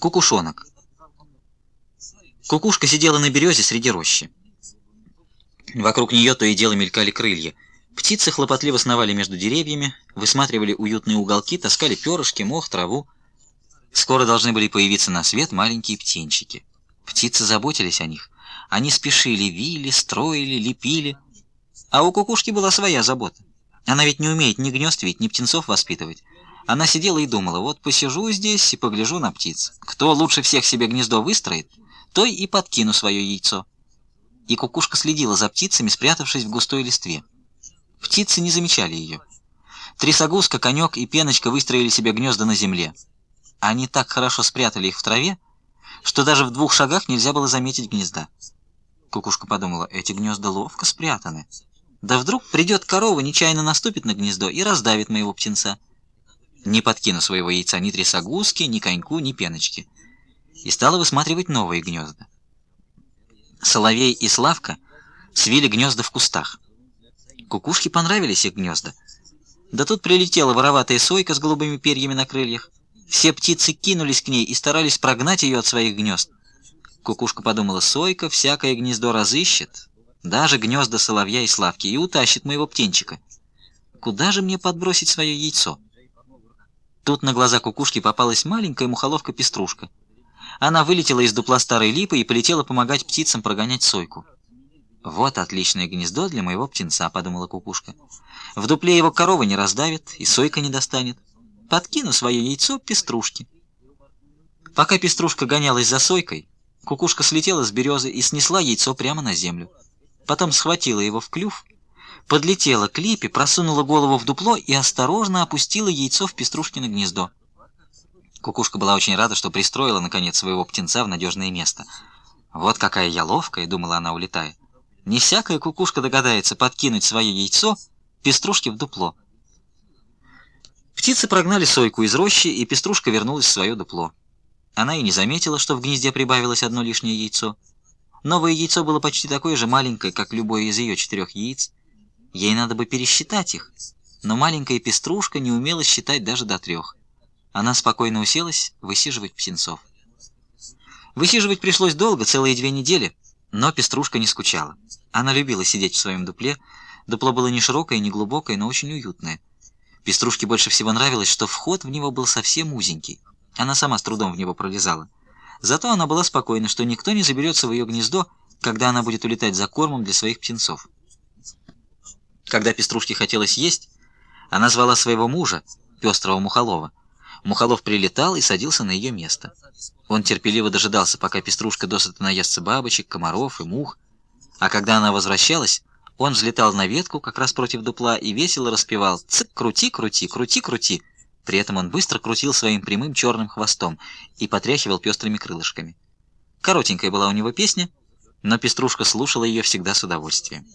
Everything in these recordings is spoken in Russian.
Кукушонок. Кукушка сидела на березе среди рощи. Вокруг нее то и дело мелькали крылья. Птицы хлопотливо сновали между деревьями, высматривали уютные уголки, таскали перышки, мох, траву. Скоро должны были появиться на свет маленькие птенчики. Птицы заботились о них. Они спешили, вили, строили, лепили. А у кукушки была своя забота. Она ведь не умеет ни гнезд ведь, ни птенцов воспитывать. Она сидела и думала: вот посижу здесь и погляжу на птиц. Кто лучше всех себе гнездо выстроит, той и подкину свое яйцо. И кукушка следила за птицами, спрятавшись в густой листве. Птицы не замечали ее. Трясогузка, конек и пеночка выстроили себе гнезда на земле. Они так хорошо спрятали их в траве, что даже в 2 шагах нельзя было заметить гнезда. Кукушка подумала: эти гнезда ловко спрятаны. Да вдруг придет корова, нечаянно наступит на гнездо и раздавит моего птенца. Не подкину своего яйца ни трясогузке, ни коньку, ни пеночке. И стала высматривать новые гнезда. Соловей и Славка свили гнезда в кустах. Кукушке понравились их гнезда. Да тут прилетела вороватая сойка с голубыми перьями на крыльях. Все птицы кинулись к ней и старались прогнать ее от своих гнезд. Кукушка подумала: сойка всякое гнездо разыщет, даже гнезда соловья и Славки, и утащит моего птенчика. Куда же мне подбросить свое яйцо? Тут на глаза кукушки попалась маленькая мухоловка-пеструшка. Она вылетела из дупла старой липы и полетела помогать птицам прогонять сойку. «Вот отличное гнездо для моего птенца», — подумала кукушка. «В дупле его корова не раздавит, и сойка не достанет. Подкину свое яйцо пеструшке». Пока пеструшка гонялась за сойкой, кукушка слетела с березы и снесла яйцо прямо на землю. Потом схватила его в клюв, подлетела к липе, просунула голову в дупло и осторожно опустила яйцо в пеструшкино гнездо. Кукушка была очень рада, что пристроила, наконец, своего птенца в надежное место. «Вот какая я ловкая», — думала она, улетая. «Не всякая кукушка догадается подкинуть свое яйцо пеструшке в дупло». Птицы прогнали сойку из рощи, и пеструшка вернулась в свое дупло. Она и не заметила, что в гнезде прибавилось одно лишнее яйцо. Новое яйцо было почти такое же маленькое, как любое из ее 4 яиц. Ей надо бы пересчитать их, но маленькая пеструшка не умела считать даже до 3. Она спокойно уселась высиживать птенцов. Высиживать пришлось долго, целые 2 недели, но пеструшка не скучала. Она любила сидеть в своем дупле. Дупло было не широкое, не глубокое, но очень уютное. Пеструшке больше всего нравилось, что вход в него был совсем узенький. Она сама с трудом в него пролезала. Зато она была спокойна, что никто не заберется в ее гнездо, когда она будет улетать за кормом для своих птенцов. Когда пеструшке хотелось есть, она звала своего мужа, пестрого Мухолова. Мухолов прилетал и садился на ее место. Он терпеливо дожидался, пока пеструшка досыта наестся бабочек, комаров и мух. А когда она возвращалась, он взлетал на ветку как раз против дупла и весело распевал: «Цик, крути, крути, крути, крути». При этом он быстро крутил своим прямым черным хвостом и потряхивал пестрыми крылышками. Коротенькая была у него песня, но пеструшка слушала ее всегда с удовольствием.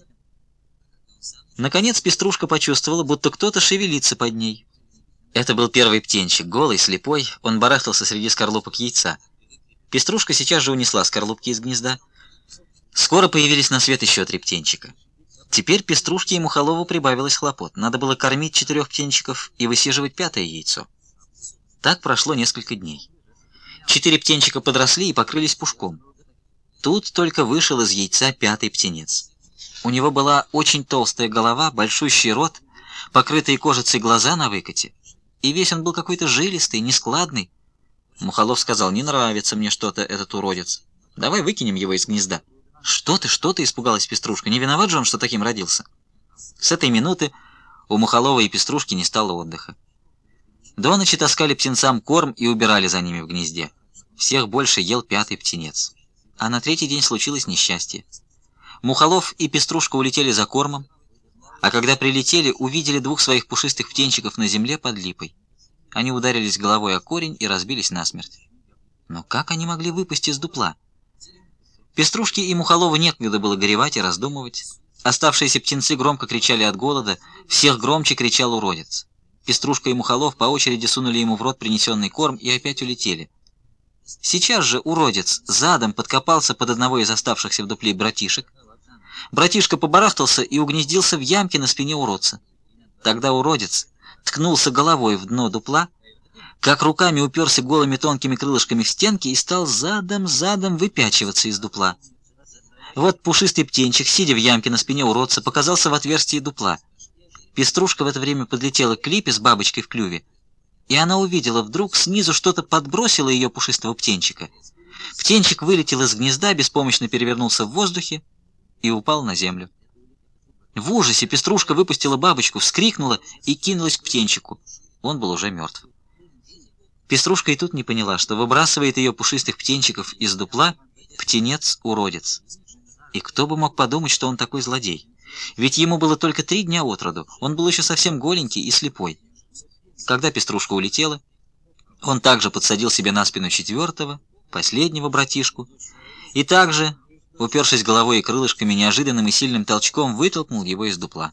Наконец пеструшка почувствовала, будто кто-то шевелится под ней. Это был первый птенчик, голый, слепой, он барахтался среди скорлупок яйца. Пеструшка сейчас же унесла скорлупки из гнезда. Скоро появились на свет еще 3 птенчика. Теперь пеструшке и Мухолову прибавилось хлопот. Надо было кормить 4 птенчиков и высиживать 5-е яйцо. Так прошло несколько дней. 4 птенчика подросли и покрылись пушком. Тут только вышел из яйца 5-й птенец. У него была очень толстая голова, большущий рот, покрытые кожицей глаза на выкате, и весь он был какой-то жилистый, нескладный. Мухолов сказал: «Не нравится мне что-то этот уродец. Давай выкинем его из гнезда». «Что ты?» — испугалась пеструшка. «Не виноват же он, что таким родился». С этой минуты у Мухолова и пеструшки не стало отдыха. До ночи таскали птенцам корм и убирали за ними в гнезде. Всех больше ел 5-й птенец. А на 3-й день случилось несчастье. Мухолов и пеструшка улетели за кормом, а когда прилетели, увидели 2 своих пушистых птенчиков на земле под липой. Они ударились головой о корень и разбились насмерть. Но как они могли выпасть из дупла? Пеструшке и Мухолову некогда было горевать и раздумывать. Оставшиеся птенцы громко кричали от голода, всех громче кричал уродец. Пеструшка и Мухолов по очереди сунули ему в рот принесенный корм и опять улетели. Сейчас же уродец задом подкопался под одного из оставшихся в дупле братишек. Братишка побарахтался и угнездился в ямке на спине уродца. Тогда уродец ткнулся головой в дно дупла, как руками уперся голыми тонкими крылышками в стенки и стал задом выпячиваться из дупла. Вот пушистый птенчик, сидя в ямке на спине уродца, показался в отверстии дупла. Пеструшка в это время подлетела к липе с бабочкой в клюве, и она увидела вдруг снизу что-то подбросило ее пушистого птенчика. Птенчик вылетел из гнезда, беспомощно перевернулся в воздухе и упал на землю. В ужасе Пеструшка выпустила бабочку, вскрикнула и кинулась к птенчику. Он был уже мертв. Пеструшка и тут не поняла, что выбрасывает ее пушистых птенчиков из дупла птенец-уродец. И кто бы мог подумать, что он такой злодей? Ведь ему было только 3 дня от роду, он был еще совсем голенький и слепой. Когда Пеструшка улетела, он также подсадил себе на спину 4-го, последнего братишку, и также, упершись головой и крылышками, неожиданным и сильным толчком вытолкнул его из дупла.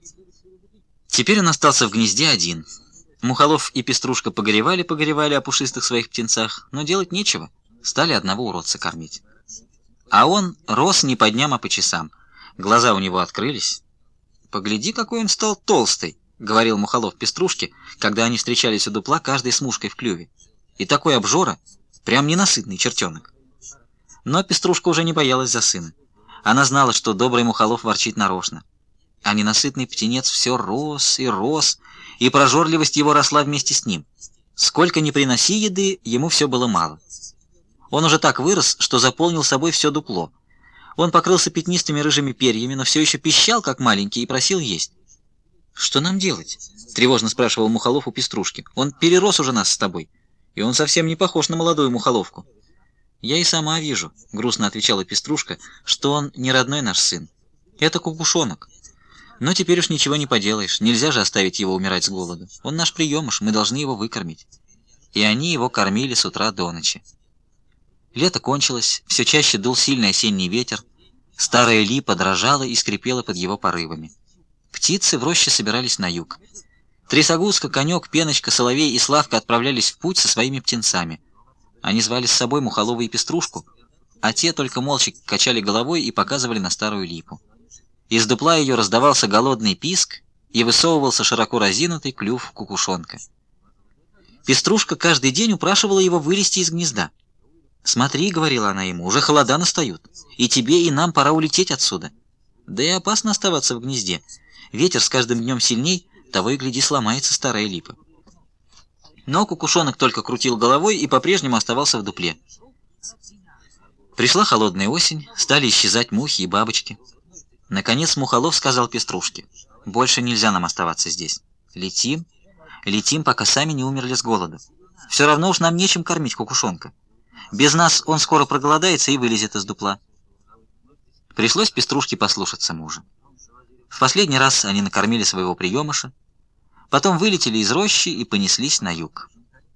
Теперь он остался в гнезде один. Мухолов и Пеструшка погоревали о пушистых своих птенцах, но делать нечего, стали одного уродца кормить. А он рос не по дням, а по часам. Глаза у него открылись. «Погляди, какой он стал толстый», — говорил Мухолов Пеструшке, когда они встречались у дупла, каждый с мушкой в клюве. «И такой обжора, прям ненасытный чертенок». Но Пеструшка уже не боялась за сына. Она знала, что добрый Мухолов ворчит нарочно. А ненасытный птенец все рос, и прожорливость его росла вместе с ним. Сколько ни приноси еды, ему все было мало. Он уже так вырос, что заполнил собой все дупло. Он покрылся пятнистыми рыжими перьями, но все еще пищал, как маленький, и просил есть. «Что нам делать?» — тревожно спрашивал Мухолов у Пеструшки. «Он перерос уже нас с тобой, и он совсем не похож на молодую мухоловку». «Я и сама вижу», — грустно отвечала Пеструшка, — «что он не родной наш сын. Это кукушонок. Но теперь уж ничего не поделаешь, нельзя же оставить его умирать с голоду. Он наш приемыш, мы должны его выкормить». И они его кормили с утра до ночи. Лето кончилось, все чаще дул сильный осенний ветер, старая липа дрожала и скрипела под его порывами. Птицы в роще собирались на юг. Трясогузка, конек, пеночка, соловей и славка отправлялись в путь со своими птенцами. Они звали с собой Мухолова и Пеструшку, а те только молча качали головой и показывали на старую липу. Из дупла ее раздавался голодный писк, и высовывался широко разинутый клюв кукушонка. Пеструшка каждый день упрашивала его вылезти из гнезда. «Смотри», — говорила она ему, — «уже холода настают, и тебе, и нам пора улететь отсюда. Да и опасно оставаться в гнезде. Ветер с каждым днем сильней, того и гляди, сломается старая липа». Но кукушонок только крутил головой и по-прежнему оставался в дупле. Пришла холодная осень, стали исчезать мухи и бабочки. Наконец Мухолов сказал Пеструшке: «Больше нельзя нам оставаться здесь. Летим, пока сами не умерли с голоду. Все равно уж нам нечем кормить кукушонка. Без нас он скоро проголодается и вылезет из дупла». Пришлось Пеструшке послушаться мужа. В последний раз они накормили своего приемыша, потом вылетели из рощи и понеслись на юг.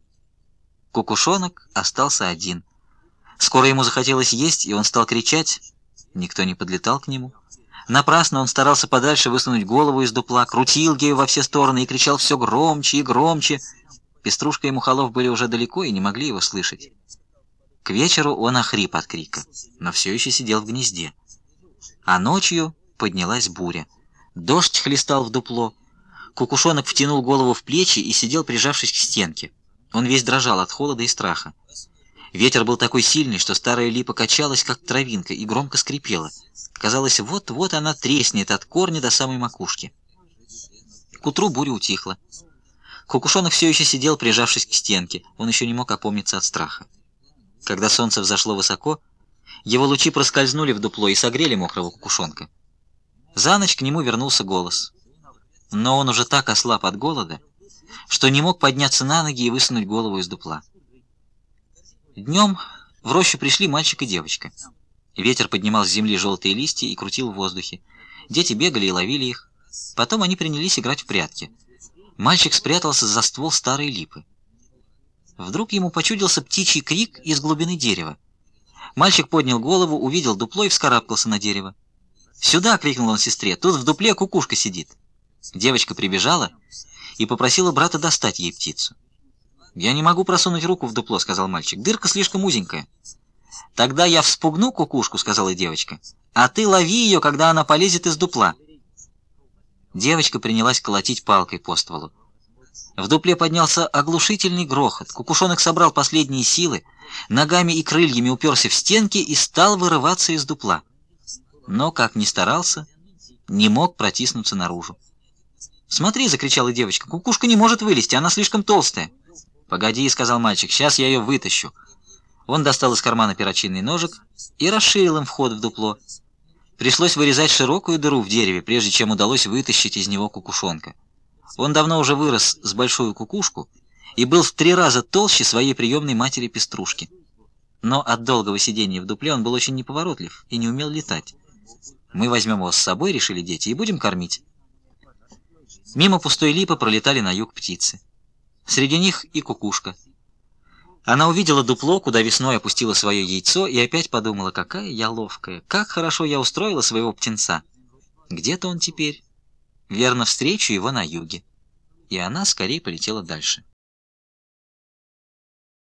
Кукушонок остался один. Скоро ему захотелось есть, и он стал кричать. Никто не подлетал к нему. Напрасно он старался подальше высунуть голову из дупла, крутил ею во все стороны и кричал все громче и громче. Пеструшка и Мухолов были уже далеко и не могли его слышать. К вечеру он охрип от крика, но все еще сидел в гнезде. А ночью поднялась буря. Дождь хлестал в дупло. Кукушонок втянул голову в плечи и сидел, прижавшись к стенке. Он весь дрожал от холода и страха. Ветер был такой сильный, что старая липа качалась, как травинка, и громко скрипела. Казалось, вот-вот она треснет от корня до самой макушки. К утру буря утихла. Кукушонок все еще сидел, прижавшись к стенке. Он еще не мог опомниться от страха. Когда солнце взошло высоко, его лучи проскользнули в дупло и согрели мокрого кукушонка. За ночь к нему вернулся голос. Но он уже так ослаб от голода, что не мог подняться на ноги и высунуть голову из дупла. Днем в рощу пришли мальчик и девочка. Ветер поднимал с земли желтые листья и крутил в воздухе. Дети бегали и ловили их. Потом они принялись играть в прятки. Мальчик спрятался за ствол старой липы. Вдруг ему почудился птичий крик из глубины дерева. Мальчик поднял голову, увидел дупло и вскарабкался на дерево. «Сюда!» — крикнул он сестре. «Тут в дупле кукушка сидит». Девочка прибежала и попросила брата достать ей птицу. «Я не могу просунуть руку в дупло», — сказал мальчик. «Дырка слишком узенькая». «Тогда я вспугну кукушку», — сказала девочка, «а ты лови ее, когда она полезет из дупла». Девочка принялась колотить палкой по стволу. В дупле поднялся оглушительный грохот. Кукушонок собрал последние силы, ногами и крыльями уперся в стенки и стал вырываться из дупла. Но, как ни старался, не мог протиснуться наружу. «Смотри!» — закричала девочка. «Кукушка не может вылезти, она слишком толстая». «Погоди!» — сказал мальчик. «Сейчас я ее вытащу». Он достал из кармана перочинный ножик и расширил им вход в дупло. Пришлось вырезать широкую дыру в дереве, прежде чем удалось вытащить из него кукушонка. Он давно уже вырос с большую кукушку и был в 3 раза толще своей приемной матери-пеструшки. Но от долгого сидения в дупле он был очень неповоротлив и не умел летать. «Мы возьмем его с собой, — решили дети, — и будем кормить». Мимо пустой липы пролетали на юг птицы. Среди них и кукушка. Она увидела дупло, куда весной опустила свое яйцо, и опять подумала: какая я ловкая, как хорошо я устроила своего птенца. Где-то он теперь. Верно, встречу его на юге. И она скорее полетела дальше.